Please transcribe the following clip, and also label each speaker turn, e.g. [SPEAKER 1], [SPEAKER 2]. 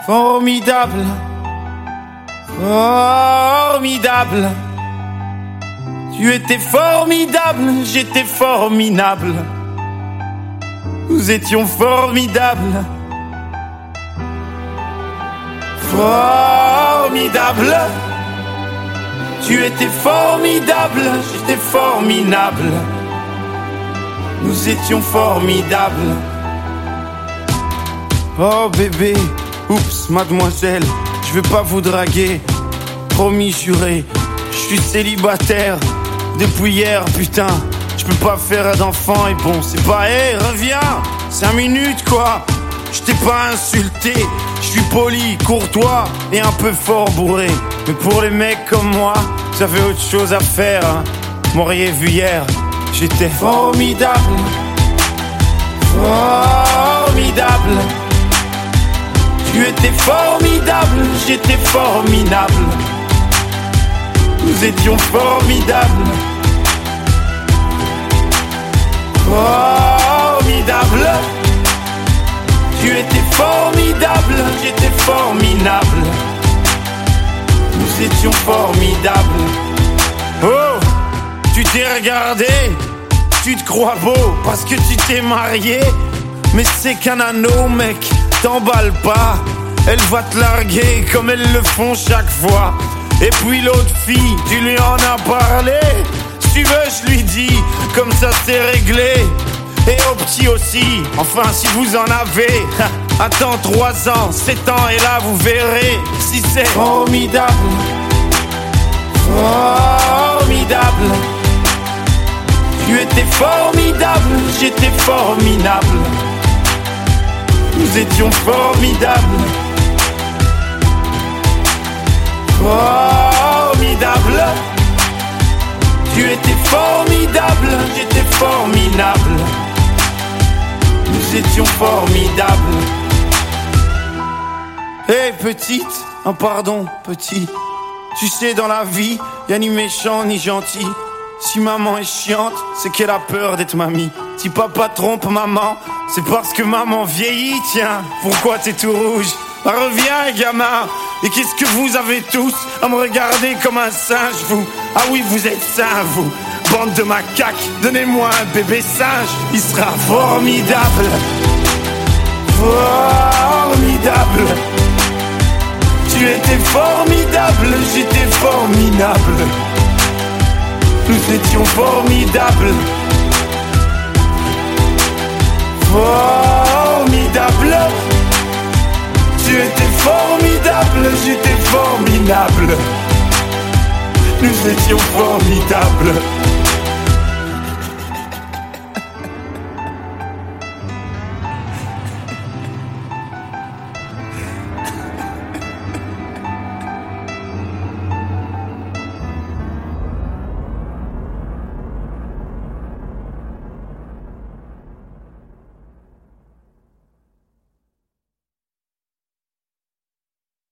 [SPEAKER 1] Formidable, formidable. Tu étais formidable, j'étais formidable. Nous étions formidables. Formidable. Tu étais formidable, j'étais formidable. Nous étions formidables. Oh bébé, oups, mademoiselle, je veux pas vous draguer. Promis, juré, je suis célibataire depuis hier, putain. Je peux pas faire d'enfant et bon, c'est pas, hey, reviens, 5 minutes quoi. Je t'ai pas insulté, je suis poli, courtois et un peu fort bourré. Mais pour les mecs comme moi, j'avais autre chose à faire, hein. M'auriez vu hier, j'étais formidable. Formidable. Tu étais formidable, j'étais formidable. Nous étions formidables. Formidable. Tu étais formidable, j'étais formidable. Nous étions formidables. Oh, tu t'es regardé, tu te crois beau parce que tu t'es marié. Mais c'est qu'un anneau, mec, t'emballe pas. Elle va te larguer comme elles le font chaque fois. Et puis l'autre fille, tu lui en as parlé. Si tu veux, je lui dis, comme ça c'est réglé. Et au petit aussi, enfin si vous en avez. Attends 3 ans, 7 ans et là vous verrez si c'est formidable. Formidable. Tu étais formidable, j'étais formidable. Nous étions formidables. Formidable. Tu étais formidable, j'étais formidable. Nous étions formidables. Hey petite, oh pardon petit. Tu sais dans la vie, y'a ni méchant ni gentil. Si maman est chiante, c'est qu'elle a peur d'être mamie. Si papa trompe maman, c'est parce que maman vieillit. Tiens, pourquoi t'es tout rouge? Reviens gamin. Et qu'est-ce que vous avez tous à me regarder comme un singe vous? Ah oui vous êtes sains vous. Bande de macaques, donnez-moi un bébé singe. Il sera formidable. Formidable. Tu étais formidable, j'étais formidable. Nous étions formidables. Formidable. Tu étais formidable, j'étais formidable. Nous étions formidables.